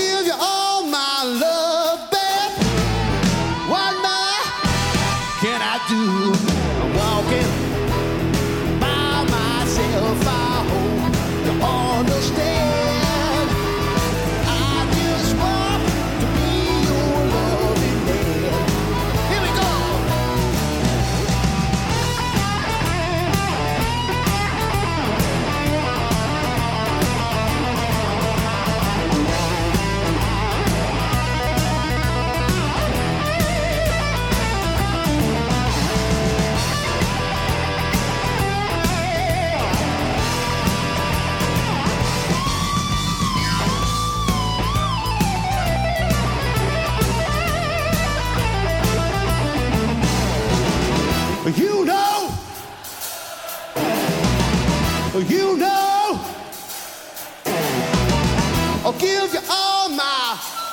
give you all my love, babe. What more can I do? I'm walking by myself. I hope you understand. I just want to be your loving man. Here we go. You know, I'll give you all my.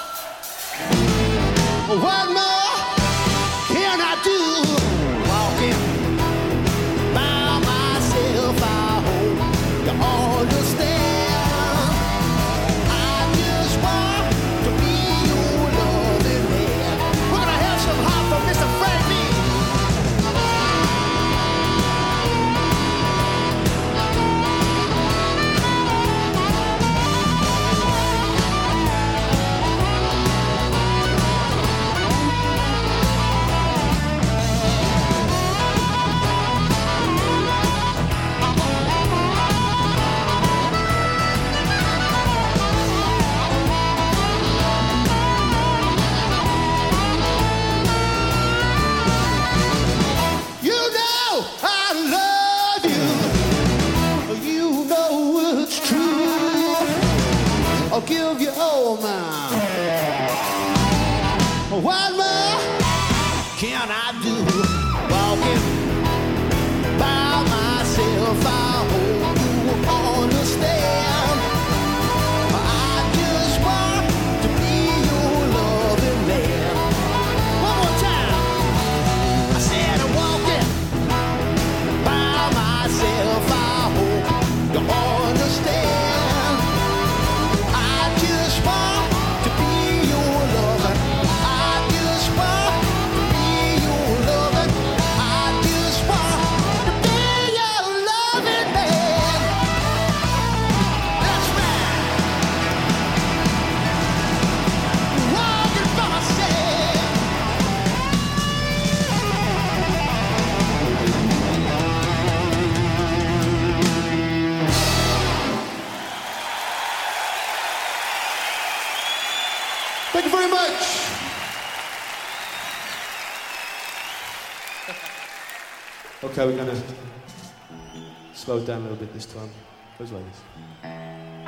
What more can I do? Walking by myself, I hope you understand. I just want to be your loving man. We're gonna have some hot from Mr. Frank B. I'll give you all mine. What more can I do? Walking by myself, I hope you understand. I just want to be your loving man. One more time. I said I'm walking by myself, I hope you understand. Thank you very much. Okay, we're gonna slow it down a little bit this time. Goes like this.